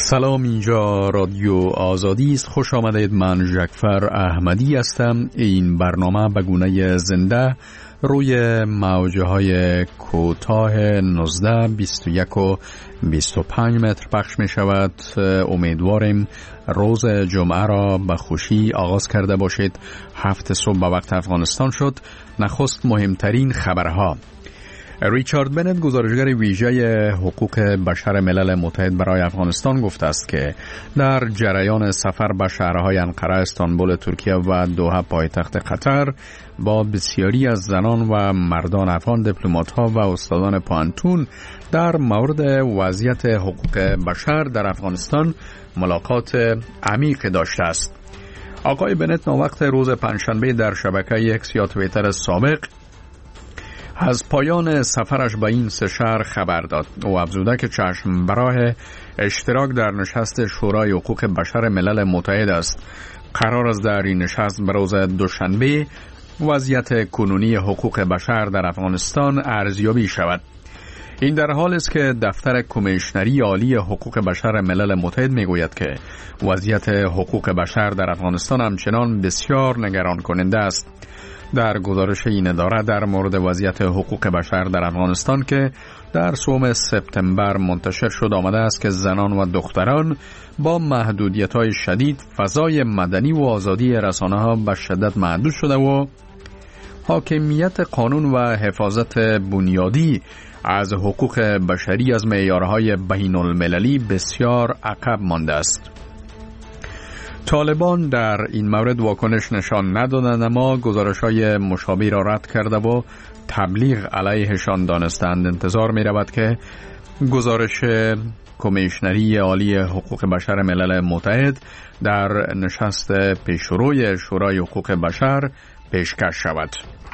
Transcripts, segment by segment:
سلام، اینجا رادیو آزادی است. خوش آمدید. من ژکفر احمدی هستم. این برنامه به گونه زنده روی موجه های کوتاه 19، 21 و 25 متر پخش می شود. امیدواریم روز جمعه را به خوشی آغاز کرده باشید. 7 صبح به وقت افغانستان شد. نخست مهمترین خبرها. ریچارد بنت، گزارشگر ویژه حقوق بشر ملل متحد برای افغانستان، گفته است که در جریان سفر به شهرهای انقره، استانبول ترکیه و دوحه پایتخت قطر با بسیاری از زنان و مردان افغان، دیپلمات‌ها و استادان پانتون در مورد وضعیت حقوق بشر در افغانستان ملاقات عمیق داشته است. آقای بنت ناوقت روز پنجشنبه در شبکه اکس یا توییتر سابق از پایان سفرش به این سه شهر خبر داد. او افزوده که چشم براه اشتراک در نشست شورای حقوق بشر ملل متحد است. قرار است در این نشست به روز دوشنبه وضعیت کنونی حقوق بشر در افغانستان ارزیابی شود. این در حالی است که دفتر کمیشنری عالی حقوق بشر ملل متحد میگوید که وضعیت حقوق بشر در افغانستان همچنان بسیار نگران کننده است. در گزارش این اداره در مورد وضعیت حقوق بشر در افغانستان که در 3 سپتامبر منتشر شد آمده است که زنان و دختران با محدودیت‌های شدید، فضای مدنی و آزادی رسانه‌ها به شدت محدود شده و حاکمیت قانون و حفاظت بنیادی از حقوق بشری از معیارهای بین‌المللی بسیار عقب مانده است. طالبان در این مورد واکنش نشان ندادند، اما گزارش‌های مشابه را رد کرده و تبلیغ علیهشان دانستند. انتظار می‌رود که گزارش کمیشنری عالی حقوق بشر ملل متحد در نشست پیشروی شورای حقوق بشر پیشکش شود.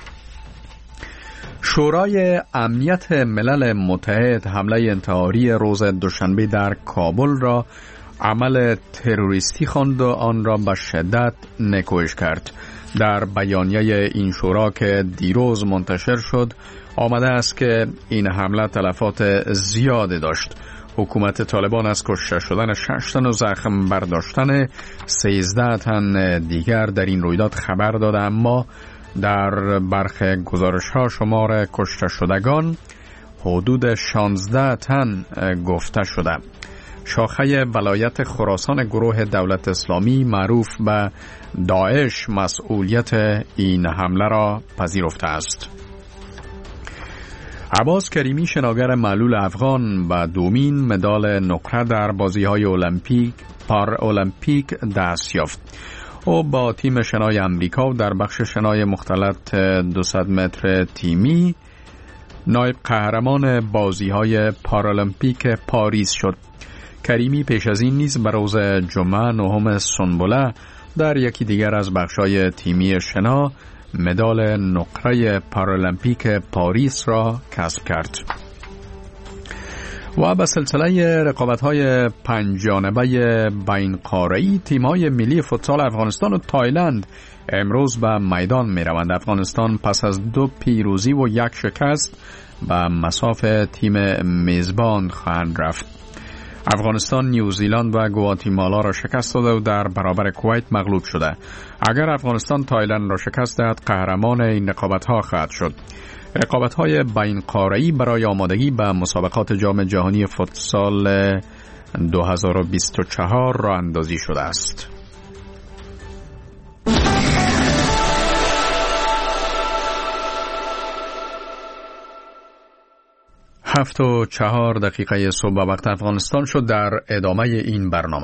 شورای امنیت ملل متحد حمله انتحاری روز دوشنبه در کابل را عمل تروریستی خواند و آن را به شدت نکوهش کرد. در بیانیه این شورا که دیروز منتشر شد آمده است که این حمله تلفات زیادی داشت. حکومت طالبان از کشته شدن 6 تن و زخم برداشتن 13 تن دیگر در این رویداد خبر داده، اما در برخی گزارش‌ها شمار کشته شدگان حدود 16 تن گفته شده. شاخه ولایت خراسان گروه دولت اسلامی معروف به داعش مسئولیت این حمله را پذیرفته است. عباس کریمی، شناگر معلول افغان، به دومین مدال نقره در بازی‌های پارالمپیک دست یافت. او با تیم شنای امریکا در بخش شنای مختلط 200 متر تیمی نایب قهرمان بازی‌های پارالمپیک پاریس شد. کریمی پیش از این نیز به روز جمعه 9 سنبله در یکی دیگر از بخش‌های تیمی شنا مدال نقره پارالمپیک پاریس را کسب کرد. و به سلسله رقابت‌های 5 جانبه بین‌قاره‌ای تیم‌های ملی فوتسال افغانستان و تایلند امروز به میدان می‌روند. افغانستان پس از 2 پیروزی و 1 شکست به مصاف تیم میزبان خواهند رفت. افغانستان نیوزیلند و گواتیمالا را شکست داده و در برابر کویت مغلوب شده. اگر افغانستان تایلند را شکست دهد قهرمان این رقابت‌ها خواهد شد. رقابت‌های بین‌قاره‌ای برای آمادگی به مسابقات جام جهانی فوتسال 2024 راه اندازی شده است. 7:04 صبح به وقت افغانستان شد. در ادامه این برنامه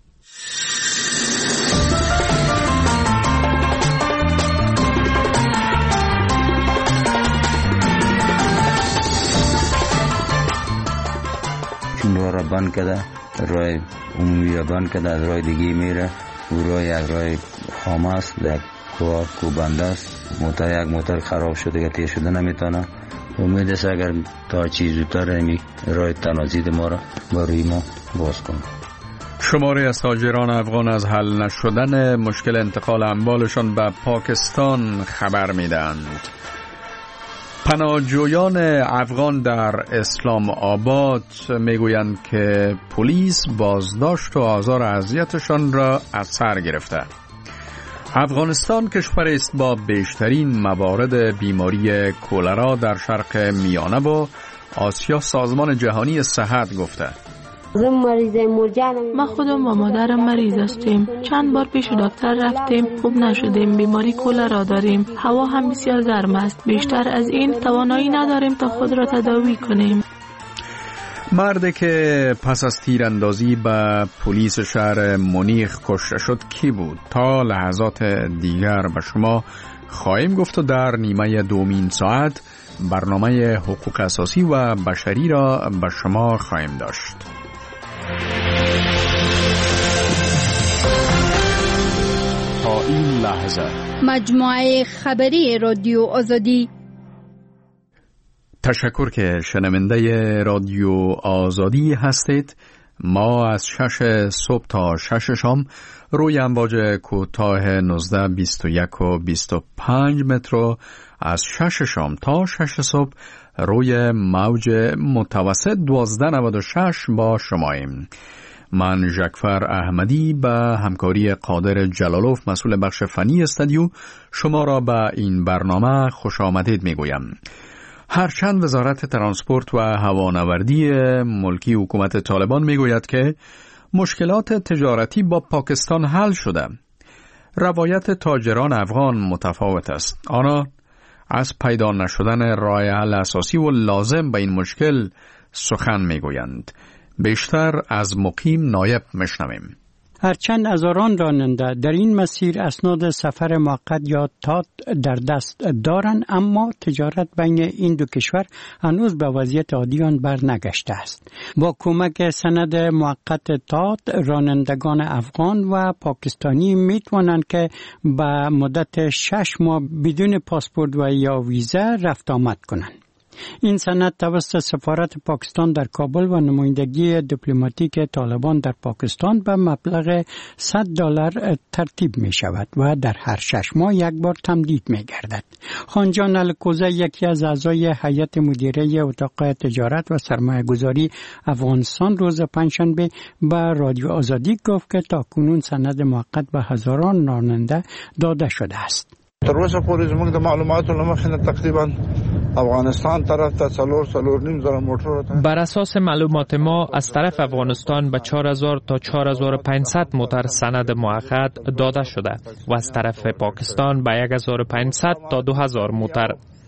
چون راه را بند کرده، راه عمومی را بند کرده، از راه دیگه میره. او راه یک راه خامه است، یک کوبنده است. یک موتور خراب شده که تیر شده نمیتونه. امید است اگر تا چیز زودتر راه تنازید ما را با روی ما باز کنه. شماری از تاجران افغان از حل نشدن مشکل انتقال اموالشان به پاکستان خبر میدهند. پناهجویان افغان در اسلام آباد میگویند که پلیس بازداشت و آزار و اذیتشان را از سر گرفته. افغانستان کشوری است با بیشترین موارد بیماری کولرا در شرق میانه و آسیا. سازمان جهانی صحت گفته ما خودم و مادرم مریض هستیم. چند بار پیش دکتر رفتیم، خوب نشدیم. بیماری کولرا داریم. هوا هم بسیار گرم است. بیشتر از این توانایی نداریم تا خود را تداوی کنیم. مردی که پس از تیراندازی به پلیس شهر مونیخ کشته شد کی بود؟ تا لحظات دیگر به شما خواهیم گفت و در نیمه دومین ساعت برنامه حقوق اساسی و بشری را به شما خواهیم داشت. تا این لحظه مجموعه خبری رادیو آزادی. تشکر که شنونده رادیو آزادی هستید. ما از 6 صبح تا 6 شام روی امواج کوتاه 19، 21 و 25 متر، از 6 شام تا 6 صبح روی موج متوسط 1296 با شماییم. من ژکفر احمدی به همکاری قادر جلالوف مسئول بخش فنی استودیو شما را به این برنامه خوش آمدید میگویم. هرچند وزارت ترانسپورت و هوانوردی ملکی حکومت طالبان میگوید که مشکلات تجارتی با پاکستان حل شده، روایت تاجران افغان متفاوت است. آنها از پیدا نشدن راه حل اساسی و لازم به این مشکل سخن میگویند. بیشتر از مقیم نایب میشنویم. هرچند هزاران راننده در این مسیر اسناد سفر موقت یا تات در دست دارند، اما تجارت بین این دو کشور هنوز به وضعیت عادی آن برنگشته است. با کمک سند موقت تات، رانندگان افغان و پاکستانی می توانند که به مدت 6 ماه بدون پاسپورت و یا ویزا رفت آمد کنند. این سند توسط سفارت پاکستان در کابل و نمایندگی دیپلماتیک طالبان در پاکستان به مبلغ $100 ترتیب می شود و در هر 6 ماه یک بار تمدید می گردد. خانجان الکوزه، یکی از اعضای هیئت مدیره اتاق تجارت و سرمایه گذاری افغانستان، روز پنجشنبه به رادیو آزادی گفت که تاکنون سند موقت به هزاران راننده داده شده است. تر اوسه پورې زموږ د معلوماتو له مخې نه تقریبا افغانستان طرف ته 4.5 موټر. بر اساس معلومات ما از طرف افغانستان به 4000 تا 4500 موتر سند موقت داده شده و از طرف پاکستان به 1500 تا 2000 موتر.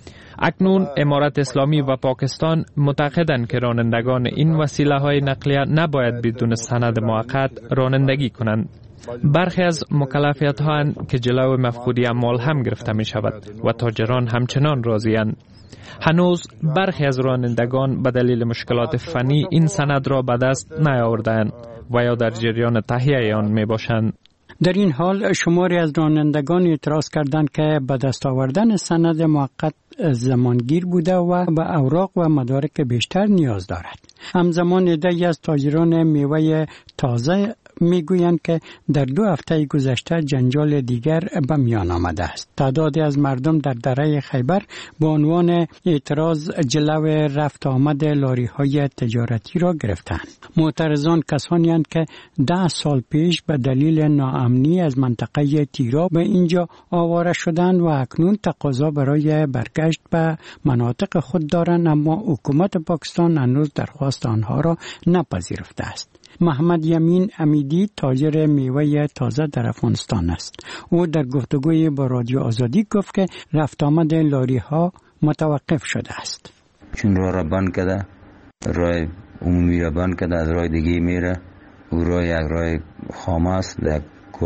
اکنون امارت اسلامی و پاکستان معتقدند که رانندگان این وسیله های نقلیه نباید بدون سند موقت رانندگی کنند. برخی از مکلفیت ها که جلو مفقودی اموال هم گرفته می شود و تاجران همچنان راضی‌اند. هنوز برخی از رانندگان به دلیل مشکلات فنی این سند را به دست نیاوردند و یا در جریان تهیه آن می باشند. در این حال شماری از رانندگان اعتراض کردند که به دست آوردن سند موقت زمانگیر بوده و به اوراق و مدارک بیشتر نیاز دارد. همزمان عده‌ای از تاجران میوه تازه میگویند که در 2 هفته گذشته جنجال دیگر به میان آمده است. تعدادی از مردم در دره خیبر به عنوان اعتراض جلو رفت آمد لاری های تجارتی را گرفتند. معترضان کسانی هستند که 10 سال پیش به دلیل ناامنی از منطقه تیرا به اینجا آواره شدند و اکنون تقاضا برای برگشت به مناطق خود دارند، اما حکومت پاکستان هنوز درخواست آنها را نپذیرفته است. محمد یمین امیدی تاجر میوه تازه در افغانستان است. او در گفتگوی با رادیو آزادی گفت که رفت آمد لاری ها متوقف شده است. چون راه را بند کرده، راه عمومی را بند کرده، از راه دیگه میره. او راه یک راه خامه است، یک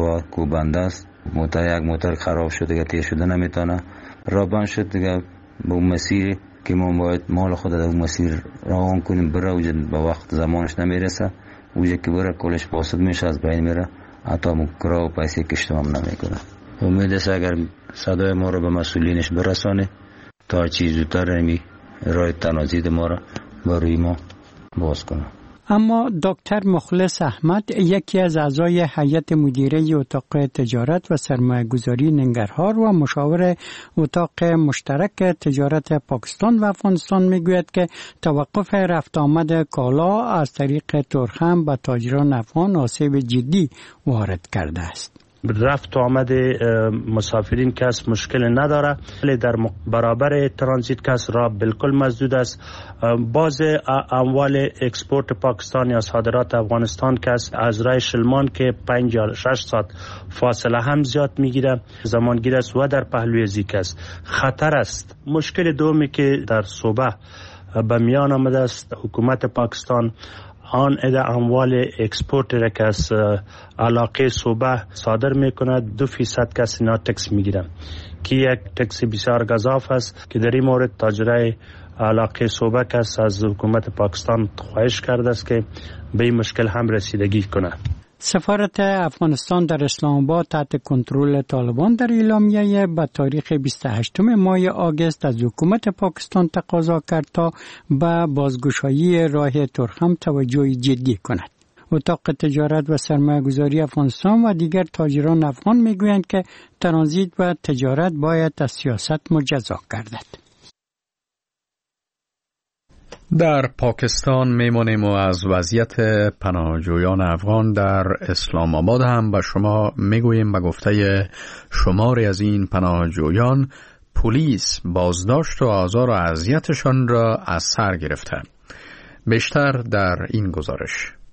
کوبنده است. یک موتر خراب شده که تیر شده نمیتونه. راه بند شد دیگه. به اون مسیر که ما باید مال خود در اون مسیر روان کنیم بره، اوجه به وقت زمانش نمیرسه. اوجه که بره کلش فاسد میشه، از بین میره، حتی مکرا و پیسه کشتم هم نمیکنه. امید است اگر صدای ما رو به مسئولینش برسانه تا چیز زودتر راه تنازید ما رو بروی ما باز کنه. اما دکتر مخلص احمد، یکی از اعضای هیئت مدیره اتاق تجارت و سرمایه‌گذاری ننگرهار و مشاور اتاق مشترک تجارت پاکستان و افغانستان میگوید که توقف رفت آمد کالا از طریق تورخم به تاجران افغان آسیب جدی وارد کرده است. رفت و آمد مسافرین کس مشکل نداره، ولی در برابر ترانزیت کس را بالکل مسدود است. باز اموال اکسپورت پاکستان یا صادرات افغانستان کس از راه شلمان که 5 یا 6 ساعت فاصله هم زیاد میگیره زمانگیر است و در پهلوی زیک است خطر است. مشکل دومی که در صوبه به میان آمده است، حکومت پاکستان آن اموال اکسپورت را که از علاقه صوبه صادر میکنه 2% کسی اینا تکس میگیره که یک تکس بسیار گزاف است که در این مورد تاجرای علاقه صوبه کس از حکومت پاکستان خواهش کرده است که به این مشکل هم رسیدگی کنه. سفارت افغانستان در اسلام آباد تحت کنترل طالبان در اعلامیه به تاریخ 28 ماه آگوست از حکومت پاکستان تقاضا کرد تا به بازگشایی راه تورخم توجه جدی کند. اتاق تجارت و سرمایه‌گذاری افغانستان و دیگر تاجران افغان میگویند که ترانزیت و تجارت باید از سیاست مجزا گردد. در پاکستان میمانیم و از وضعیت پناهجویان افغان در اسلام آباد هم به شما میگوییم. به گفته شماری از این پناهجویان، پلیس بازداشت و آزار و اذیتشان را از سر گرفته. بیشتر در این گزارش.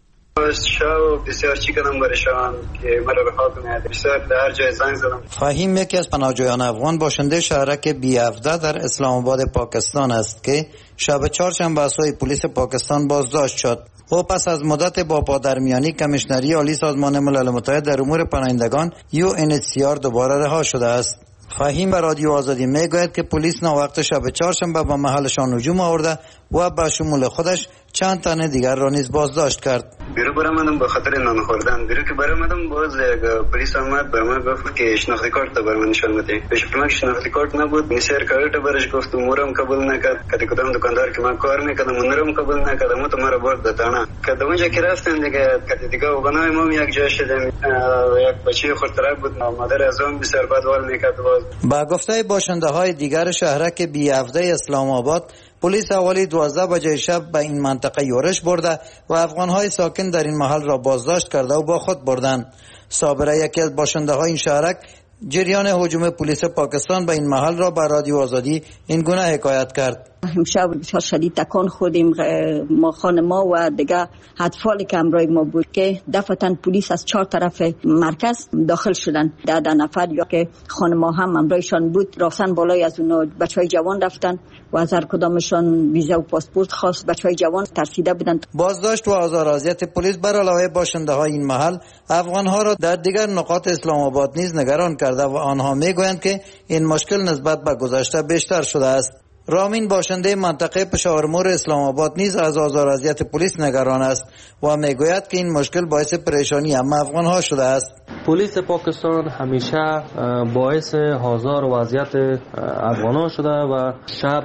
بسیار چی کردم برشان که مرا رها کنه، بسیار در هر جای زنگ زدم. فهیم یکی از پناهجویان افغان باشنده شهرک بی-17 در اسلام آباد پاکستان است که شب چهارشنبه از سوی پلیس پاکستان بازداشت شد. او پس از مدت با پادرمیانی کمیشنری عالی سازمان ملل متحد در امور پناهندگان UNHCR دوباره رها شده است. فهیم به رادیو آزادی میگوید که پلیس ناوقت شب چهارشنبه به محلشان هجوم آورده و به شمول خودش چند تن دیگر را نیز بازداشت کرد. بیرو برآمدم به خاطر نان خوردن. بیرو که برآمدم باز پلیس آمد بر من گفت که شناختی کارت بر من نشان بده. پیش من شناختی کارت نبود. نسیر کارت برش گفت امورم قبول نکرد. کدی کدام دکاندار که من کار میکردم اونم قبول نکرد. ما تو مرا برد دتانا. که اونجا که رفتم دیگه کدی دیگه وگنای ما یک جا شدیم. یک بچه خردترک بود. مادر از اون بسیار بدوال میکرد. با گفته باشنده های دیگر شهرک بی-17 اسلام آباد، پلیس حوالی 12 بجه شب به این منطقه یورش برده و افغان‌های ساکن در این محل را بازداشت کرده و با خود بردند. صابره یکی از باشنده های این شهرک جریان هجوم پلیس پاکستان به این محل را به رادیو آزادی این گونه حکایت کرد. امشب بسیار شدید تکان خودیم، ما خانما و دیگه اطفالی که همراه ما بود که دفعتاً پلیس از 4 طرف مرکز داخل شدن. 10 نفر یا که خانما هم همراهشان بود رفتن بالای از اونا. بچهای جوان رفتن و از هر کدامشان ویزا و پاسپورت خواست. بچهای جوان ترسیده بودند. بازداشت و آزار و اذیت پلیس بر علاوه باشنده های این محل افغانها را در دیگر نقاط اسلام آباد نیز نگران کرده و آنها میگویند که این مشکل نسبت به گذشته بیشتر شده است. رامین باشنده منطقه پشاورمور اسلام آباد نیز از آزار و اذیت پلیس نگران است و میگوید که این مشکل باعث پریشانی همه افغان‌ها شده است. پلیس پاکستان همیشه باعث آزار و اذیت افغان‌ها شده و شب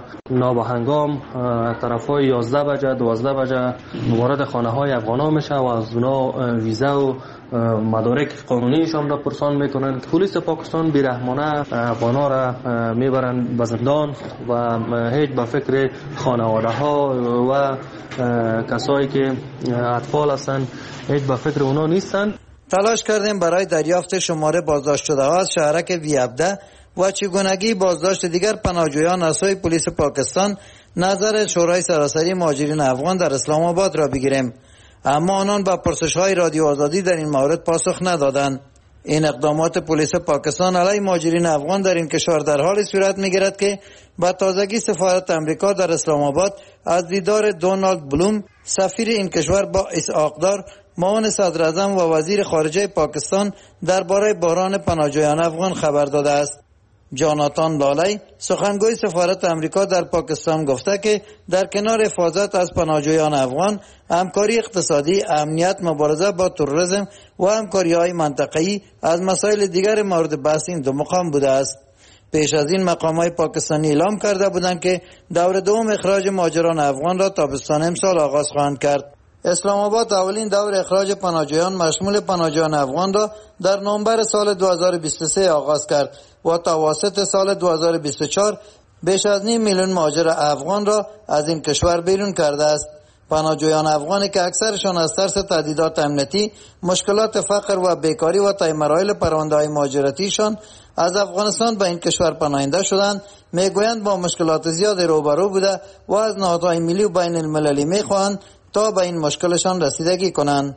نابهنگام طرفای 11 بجه 12 بجه وارد خانه‌های افغان‌ها میشه و از اونا ویزا و مدارک قانونیشان را پرسان میکنند. پلیس پاکستان بیرحمانه افغان‌ها را میبرند به زندان و هیچ به فکر خانواده ها و کسایی که اطفال هستند هیچ به فکر اونا نیستند. تلاش کردیم برای دریافت شماره بازداشت شده ها از شهرک بی-17 و چگونگی بازداشت دیگر پناهجویان از سوی پلیس پاکستان نظر شورای سراسری مهاجرین افغان در اسلام آباد را بگیریم، اما آنان با پرسش‌های رادیو آزادی در این مورد پاسخ ندادند. این اقدامات پلیس پاکستان علیه مهاجرین افغان در این کشور در حال صورت می‌گیرد که با تازگی سفارت امریکا در اسلام آباد از دیدار دونالد بلوم سفیر این کشور با اسحاقدار معاون صدر اعظم و وزیر خارجه پاکستان درباره بحران پناهجویان افغان خبر داده است. جاناتان لالی سخنگوی سفارت امریکا در پاکستان گفته که در کنار حفاظت از پناهجویان افغان، همکاری اقتصادی، امنیت، مبارزه با تروریسم و همکاری‌های منطقه‌ای از مسائل دیگر مورد بحث این دو مقام بوده است. پیش از این مقام‌های پاکستانی اعلام کرده بودند که دور دوم اخراج مهاجران افغان را تابستان امسال آغاز خواهند کرد. اسلام آباد اولین دور اخراج پناهجویان مشمول پناهجویان افغان را در نوامبر سال 2023 آغاز کرد و تا واسط سال 2024 بیش از 5 میلیون مهاجر افغان را از این کشور بیرون کرده است. پناهجویان افغانی که اکثرشان از ترس تهدیدات امنیتی، مشکلات فقر و بیکاری و طی مراحل پرونده‌های مهاجرتیشان از افغانستان به این کشور پناهنده شدند، میگویند با مشکلات زیاد روبرو بوده و از نهادهای ملی و بین المللی میخواهند تا به این مشکلشان رسیدگی کنند.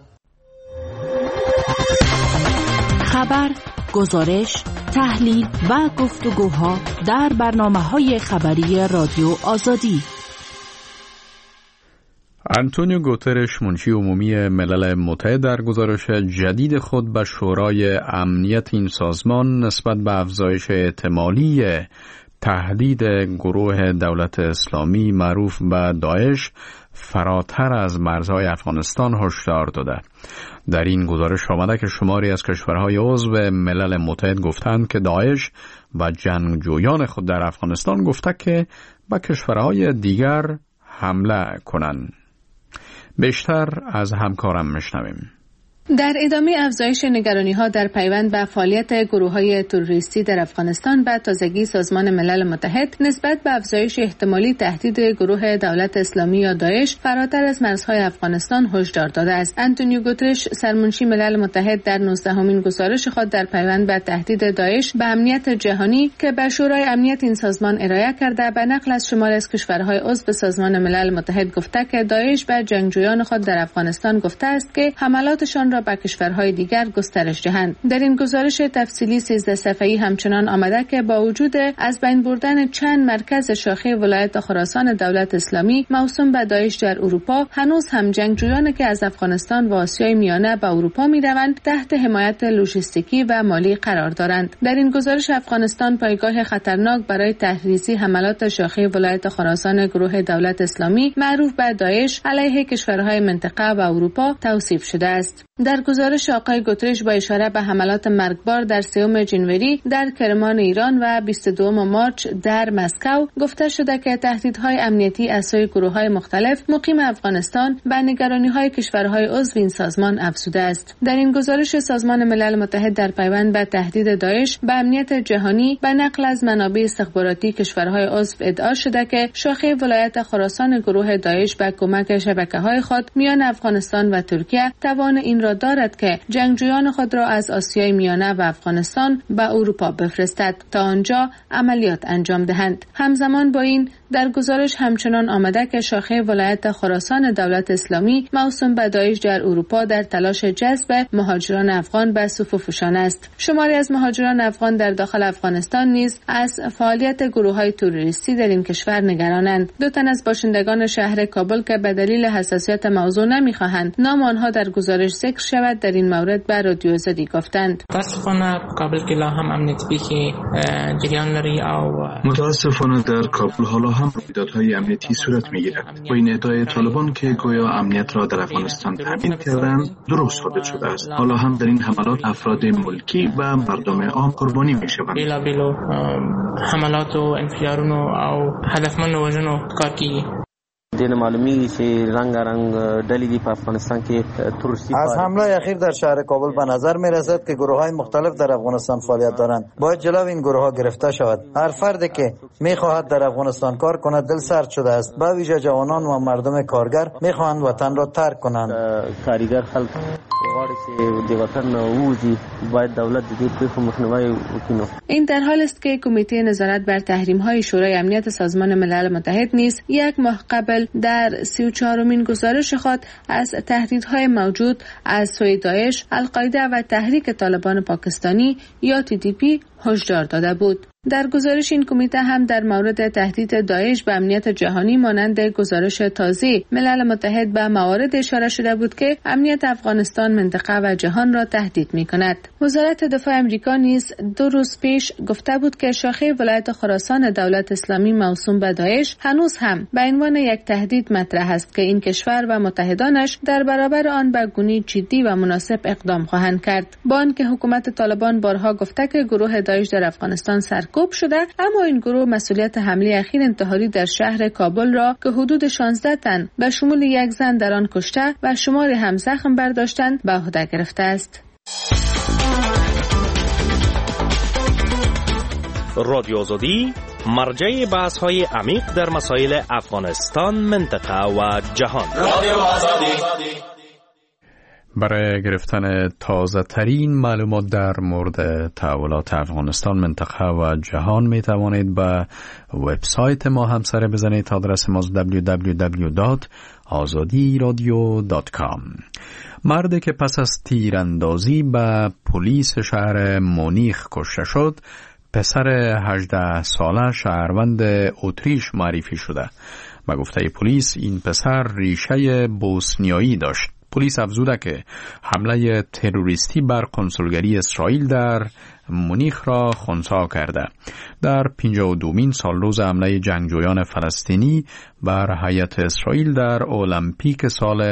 خبر، گزارش، تحلیل و گفتگوها در برنامه‌های خبری رادیو آزادی. آنتونیو گوترش منشی عمومی ملل متحد در گزارش جدید خود به شورای امنیت این سازمان نسبت به افزایش احتمالی تهدید گروه دولت اسلامی معروف به داعش فراتر از مرزهای افغانستان هشدار داده. در این گزارش آمده که شماری از کشورهای عضو ملل متحد گفتند که داعش و جنگجویان خود در افغانستان گفته که به کشورهای دیگر حمله کنند. بیشتر از همکارم میشنویم. در ادامه افزایش نگرانی‌ها در پیوند به فعالیت گروه‌های تروریستی در افغانستان، به تازگی سازمان ملل متحد نسبت به افزایش احتمالی تهدید گروه دولت اسلامی یا داعش فراتر از مرزهای افغانستان هشدار داده است. آنتونیو گوترش، سرمنشی ملل متحد، در 19مین گزارش خود در پیوند به تهدید داعش به امنیت جهانی که به شورای امنیت این سازمان ارائه کرده، به نقل از شماری از کشورهای عضو سازمان ملل متحد گفته که داعش به جنگجویان خود در افغانستان گفته است که حملاتشان را به کشورهای دیگر گسترش دهند. در این گزارش تفصیلی 13 صفحه‌ای همچنان آمده که با وجود از بین بردن چند مرکز شاخه ولایت خراسان دولت اسلامی موسوم به داعش در اروپا، هنوز هم جنگجویانی که از افغانستان و آسیای میانه به اروپا می‌روند تحت حمایت لوجستیکی و مالی قرار دارند. در این گزارش افغانستان پایگاه خطرناک برای تحریزی حملات شاخه ولایت خراسان گروه دولت اسلامی معروف به داعش علیه کشورهای منطقه و اروپا توصیف شده است. در گزارش آقای گوترش با اشاره به حملات مرگبار در 3 جنوری در کرمان ایران و 22 مارچ در مسکو گفته شده که تهدیدهای امنیتی از سوی گروه‌های مختلف مقیم افغانستان به نگرانی‌های کشورهای عضو این سازمان افزوده است. در این گزارش سازمان ملل متحد در پیوند به تهدید داعش به امنیت جهانی به نقل از منابع استخباراتی کشورهای عضو ادعا شده که شاخه ولایت خراسان گروه داعش به کمک شبکه‌های خود میان افغانستان و ترکیه توان این را دارد که جنگجویان خود را از آسیای میانه و افغانستان به اروپا بفرستد تا آنجا عملیات انجام دهند. همزمان با این در گزارش همچنان آمده که شاخه ولایت خراسان دولت اسلامی موسوم به داعش در اروپا در تلاش جذب مهاجران افغان به صفوفشان است. شماری از مهاجران افغان در داخل افغانستان نیز از فعالیت گروه‌های تروریستی در این کشور نگرانند. 2 تن از باشندگان شهر کابل که به دلیل حساسیت موضوع نمی‌خواهند نام آنها در گزارش ذکر شود، در این مورد به رادیو آزادی گفتند. متاسفانه در کابل حالا هم رویدادهای امنیتی صورت می‌گیرد. با این ادعای طالبان که گویا امنیت را در افغانستان تامین کردند درست ثابت شده است. حالا هم در این حملات افراد ملکی و مردم عام قربانی می‌شوند. حملات و انفجارونو او هدفمند وژنو کار کیږي. دین معلومی چې رنگ ډلې دی په افغانستان کې تروریستی. از حمله اخیر در شهر کابل به نظر می رسد که گروه‌های مختلف در افغانستان فعالیت دارند. باید جلو این گروه‌ها گرفته شود. هر فردی که می‌خواهد در افغانستان کار کند دل سرد شده است. به ویژه جوانان و مردم کارگر می‌خواهند وطن را ترک کنند. کارگر خلک غواړي چې د وطن ووځي، باید دولت د دې پیښو مخنیوی وکړي. این در حال است که کمیته نظارت بر تحریم‌های شورای امنیت سازمان ملل متحد نیز یک ماه قبل در 34مین گزارش خود از تهدیدهای موجود از سوی داعش، القاعده و تحریک طالبان پاکستانی یا TTP هشدار داده بود. در گزارش این کمیته هم در مورد تهدید داعش به امنیت جهانی مانند گزارش تازه ملل متحد به موارد اشاره شده بود که امنیت افغانستان، منطقه و جهان را تهدید می‌کند. وزارت دفاع آمریکا نیز 2 روز پیش گفته بود که شاخه ولایت خراسان دولت اسلامی موسوم به داعش هنوز هم به عنوان یک تهدید مطرح است که این کشور و متحدانش در برابر آن به گونه جدی و مناسب اقدام خواهند کرد. با آنکه حکومت طالبان بارها گفته که گروه داعش در افغانستان سرکوب شده، اما این گروه مسئولیت حمله اخیر انتحاری در شهر کابل را که حدود 16 تن به شمول یک زن در آن کشته و شماری هم زخم برداشتند به عهده گرفته است. رادیو آزادی مرجع بحث‌های عمیق در مسائل افغانستان، منطقه و جهان. رادیو آزادی. برای گرفتن تازه ترین معلومات در مورد تحولات افغانستان، منطقه و جهان می توانید به وبسایت ما هم سر بزنید. آدرس ما www.azadiradio.com. مردی که پس از تیراندازی به پلیس شهر مونیخ کشته شد، پسر 18 ساله شهروند اتریش معرفی شده. به گفته پلیس این پسر ریشه بوسنیایی داشت. پلیس افزوده که حمله تروریستی بر کنسولگری اسرائیل در مونیخ را خنثی کرده. در 52مین سالروز حمله جنگجویان فلسطینی بر هیئت اسرائیل در المپیک سال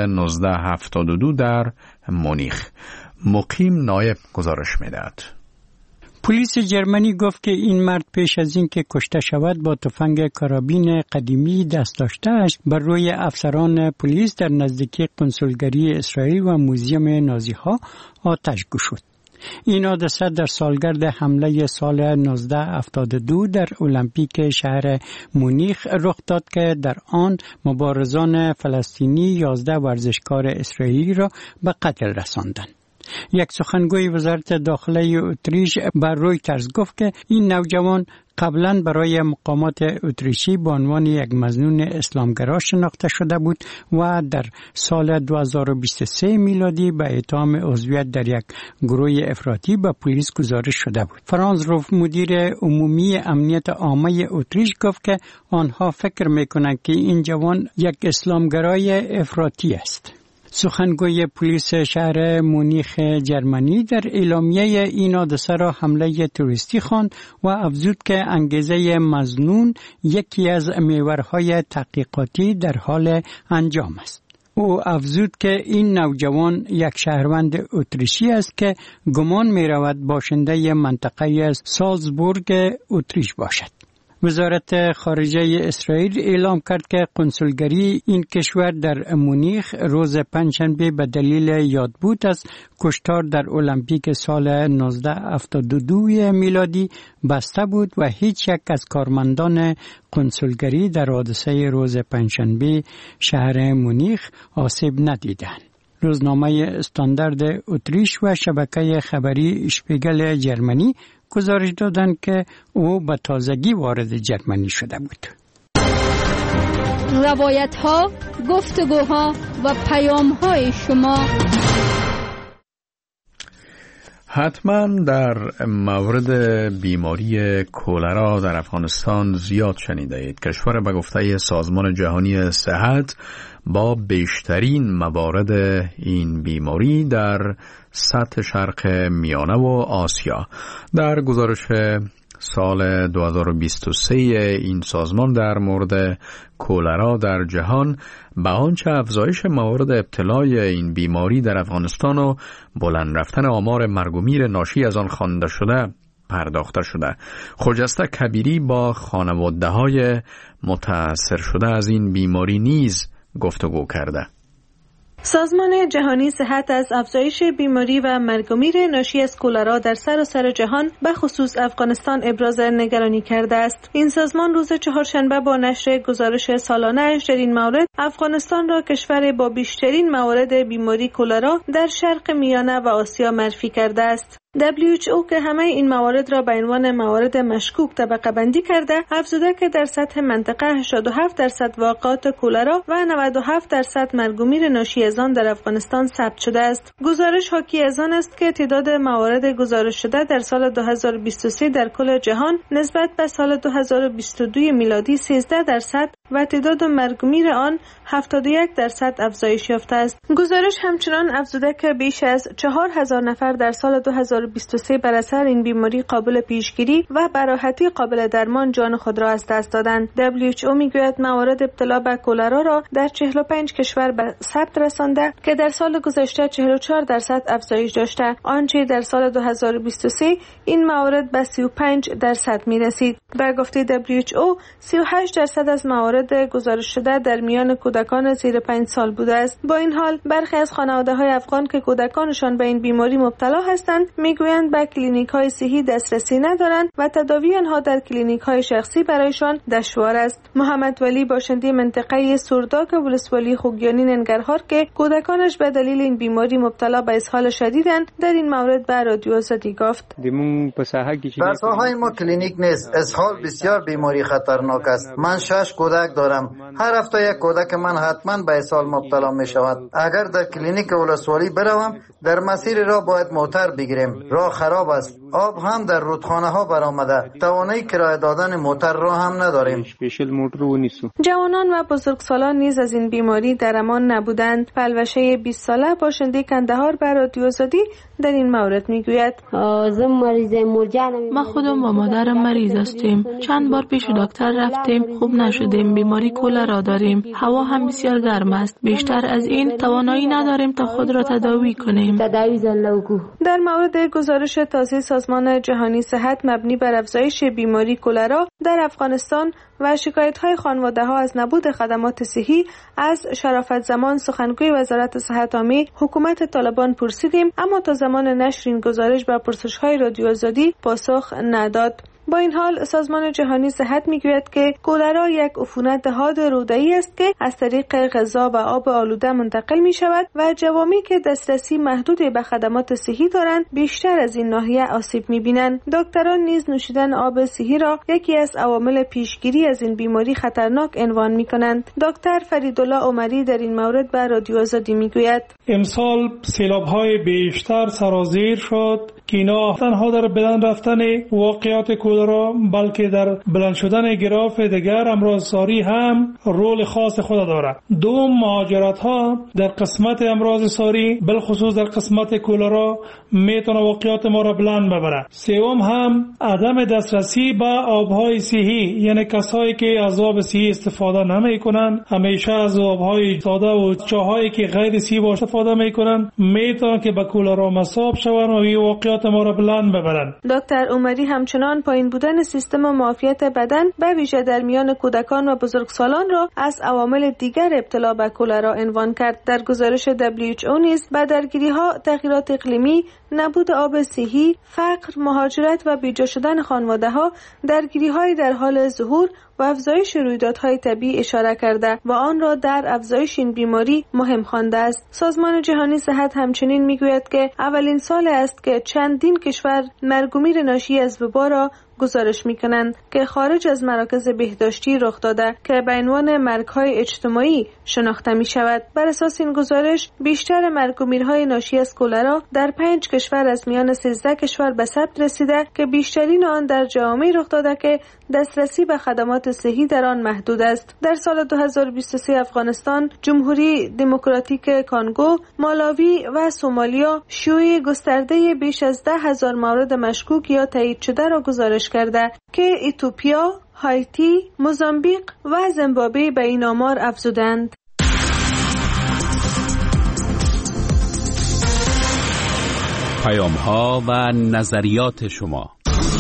1972 در مونیخ. مقیم نایب گزارش می‌دهد. پلیس جرمنی گفت که این مرد پیش از اینکه کشته شود با تفنگ کارابین قدیمی دست داشته‌اش بر روی افسران پلیس در نزدیکی کنسولگری اسرائیل و موزیم نازی‌ها آتش گشود. این حادثه در سالگرد حمله سال 1972 در المپیک شهر مونیخ رخ داد که در آن مبارزان فلسطینی 11 ورزشکار اسرائیلی را به قتل رساندند. یک سخنگوی وزارت داخله اتریش بر رویترز گفت که این نوجوان قبلا برای مقامات اتریشی به عنوان یک مظنون اسلامگرا شناخته شده بود و در سال 2023 میلادی به اتهام عضویت در یک گروه افراطی به پلیس گزارش شده بود. فرانز روف، مدیر عمومی امنیت عامه اتریش، گفت که آنها فکر میکنند که این جوان یک اسلامگرای افراطی است. سخنگوی پلیس شهر مونیخ جرمنی در اعلامیه این حادثه را حمله تروریستی خواند و افزود که انگیزه مظنون یکی از محورهای تحقیقاتی در حال انجام است. او افزود که این نوجوان یک شهروند اتریشی است که گمان می رود باشنده منطقه سالزبورگ اتریش باشد. وزارت خارجه اسرائیل اعلام کرد که کنسولگری این کشور در مونیخ روز پنجشنبه به دلیل یادبود از کشتار در المپیک سال 1972 میلادی بسته بود و هیچ یک از کارمندان کنسولگری در حادثه روز پنجشنبه شهر مونیخ آسیب ندیدند. روزنامه استاندارد اتریش و شبکه خبری اشپیگل جرمنی گزارش دادند که او به تازگی وارد جرمنی شده بود. روایت ها، گفتگوها و پیام های شما حتما در مورد بیماری کولرا در افغانستان زیاد شنیده اید. کشور به گفته سازمان جهانی صحت با بیشترین موارد این بیماری در سطح شرق میانه و آسیا. در گزارش سال 2023 این سازمان در مورد کولرا در جهان به آنچه افزایش موارد ابتلای این بیماری در افغانستان و بلند رفتن آمار مرگ و میر ناشی از آن خوانده شده پرداخته شده. خجسته کبیری با خانواده‌های متاثر شده از این بیماری نیز گفتگو کرده. سازمان جهانی صحت از افزایش بیماری و مرگ و میر ناشی از کولرا در سراسر جهان به خصوص افغانستان ابراز نگرانی کرده است. این سازمان روز چهارشنبه با نشر گزارش سالانه در این مورد افغانستان را کشور با بیشترین موارد بیماری کولرا در شرق میانه و آسیا معرفی کرده است. WHO که همه این موارد را به عنوان موارد مشکوک طبقه بندی کرده، افزوده که در سطح منطقه 87% واقعات کولرا و 97% مرگ و میر ناشی از آن در افغانستان ثبت شده است. گزارش حاکی از آن است که تعداد موارد گزارش شده در سال 2023 در کل جهان نسبت به سال 2022 میلادی 13% و تعداد مرگ و میر آن 71% افزایش یافته است. گزارش همچنان افزوده که بیش از 4000 نفر در سال 2023 2023 بر اثر این بیماری قابل پیشگیری و به راحتی قابل درمان جان خود را از دست دادند. WHO میگوید موارد ابتلا به کولرا را در 45 کشور به ثبت رسانده که در سال گذشته 44% افزایش داشته، آنچه در سال 2023 این موارد به 35% می رسید. به گفته WHO 38% از موارد گزارش شده در میان کودکان زیر 5 سال بوده است. با این حال برخی از خانواده‌های افغان که کودکانشان به این بیماری مبتلا هستند میگویند به کلینیک‌های صحی دسترسی ندارند و تداوی آنها در کلینیک‌های شخصی برایشان دشوار است. محمد ولی باشنده منطقه سرداک ولسوالی خوگیانی ننگرهار که کودکانش به دلیل این بیماری مبتلا به اسهال شدیدند در این مورد به رادیو آزادی گفت: در ساحه ما کلینیک نیست. اسهال بسیار بیماری خطرناک است. من 6 کودک دارم. هر هفته یک کودک من حتما به اسهال مبتلا می شود. اگر در کلینیک ولسوالی بروم در مسیر راه باید موتر بگیریم. راه خراب است. آب هم در رودخانه ها برآمده. توانایی کرایه دادن موتر را هم نداریم. جوانان و بزرگسالان نیز از این بیماری در امان نبودند. پلوشه 20 ساله باشنده کندهار به رادیو آزادی در این مورد میگوید: ما خودم و مادرم مریض هستیم. چند بار پیش دکتر رفتیم، خوب نشدیم. بیماری کولرا داریم. هوا هم بسیار گرم است. بیشتر از این توانایی نداریم تا خود را تداوی کنیم. در مورد گزارش تازه سازمان جهانی صحت مبنی بر افزایش بیماری کولرا در افغانستان و شکایت‌های خانواده‌ها از نبود خدمات صحی از شرافت زمان سخنگوی وزارت صحت عامه حکومت طالبان پرسیدیم، اما تا زمان نشر این گزارش به پرسش‌های رادیو آزادی پاسخ نداد. با این حال سازمان جهانی صحت میگوید که کولرا یک عفونت حاد روده‌ای است که از طریق غذا و آب آلوده منتقل می شود و جوامعی که دسترسی محدودی به خدمات صحی دارند بیشتر از این ناحیه آسیب می‌بینند. دکتران نیز نوشیدن آب صحی را یکی از عوامل پیشگیری از این بیماری خطرناک عنوان می‌کنند. دکتر فریدالله عمری در این مورد به رادیو آزادی میگوید: امسال سیلاب‌های بیشتر سرازیر شد که اینا تنها در بدن رفتن واقعات کولرا بلکه در بلند شدن گراف دیگر امراض‌ساری هم رول خاص خود دارد. دوم، مهاجرت ها در قسمت امراض ساری بالخصوص در قسمت کولرا میتونه واقعات ما را بلند ببره. سوم هم عدم دسترسی به آبهای صحی، یعنی کسایی که از آب صحی استفاده نمیکنن همیشه از آبهای ساده و چاهایی که غیر صحی استفاده میکنن میتونه که به کولرا مصاب شوند و این واقعات ما را بلند ببرن. دکتر عمری همچنان پایین بودن سیستم معافیت بدن به ویژه در میان کودکان و بزرگسالان را از عوامل دیگر ابتلا به کولرا عنوان کرد. در گزارش WHO نیز به درگیری‌ها تغییرات اقلیمی، نبود آب صحی، فقر، مهاجرت و بیجا شدن خانواده‌ها درگیری‌های در حال ظهور و افزایش رویدادهای طبیعی اشاره کرده و آن را در افزایش این بیماری مهم خوانده است. سازمان جهانی صحت همچنین میگوید که اولین سال است که چندین کشور مرگ و میر ناشی از وبا را گزارش میکنند که خارج از مراکز بهداشتی رخ داده که به عنوان مرگ‌های اجتماعی شناخته می شود. بر اساس این گزارش بیشتر مرگ و میرهای ناشی از کولرا در 5 کشور از میان 13 کشور به ثبت رسیده که بیشترین آن در جوامعی رخ داده که دسترسی به خدمات صحی در آن محدود است. در سال 2023 افغانستان، جمهوری دموکراتیک کانگو، مالاوی و سومالیا شیوع گسترده بیش از 10,000 مورد مشکوک یا تایید شده را گزارش کرده که اتیوپیا، هایتی، موزامبیق و زیمبابوه به این آمار افزودند. پیام‌ها و نظریات شما.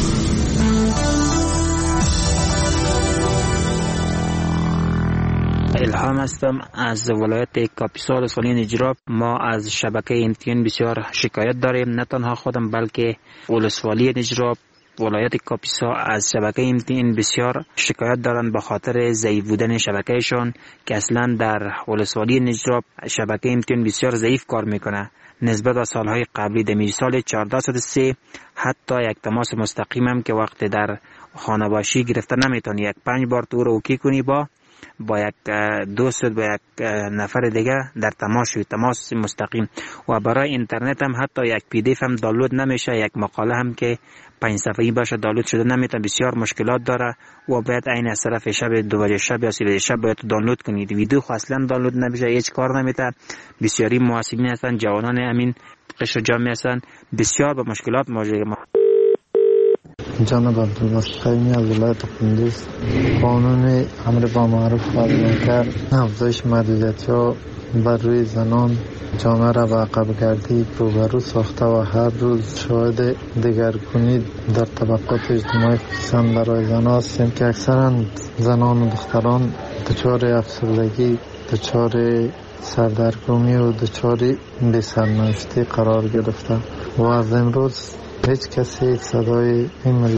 الهام هستم از ولایت کاپیسا ولسوالی نجراب. ما از شبکه MTN بسیار شکایت داریم، نه تنها خودم بلکه ولسوالی نجراب، ولایت کاپیسا از شبکه MTN بسیار شکایت دارند به خاطر ضعیف بودن شبکهشان که اصلا در ولسوالی نجراب شبکه MTN بسیار ضعیف کار میکنه نسبت به سالهای قبلی. در سال 1403 حتی یک تماس مستقیم هم که وقت در خانه باشی گرفته نمیتونی، 5 بار تو رو اوکی کنی با با یک دوست با یک نفر دیگه در تماس مستقیم. و برای اینترنت هم حتی یک پی دی اف هم دانلود نمیشه، یک مقاله هم که 5 صفحه‌ای باشه دانلود شده نمیتونه، بسیار مشکلات داره و باید عین از طرف شب 2 شب یا 3 شب باید دانلود کنید. ویدیو خو اصلا دانلود نمیشه، هیچ کار نمیته. بسیاری محاسبین هستن، جوانان همین قشر جامعه هستن، بسیار با مشکلات مواجه. جناب عبدالباسط قیمی از ولایت قندوز، قانون امر با معروف و منکر افزایش محدودیت‌ها بر روی زنان جامعه را به عقب گردی روبرو ساخته و هر روز شاهد دگرگونی در طبقات اجتماعی خصوصا برای زنان هستیم که اکثرا زنان و دختران دچار افسردگی، دچار سردرگمی و دچار بی‌سرنوشتی قرار گرفته و از امروز هیچ کسی صدای این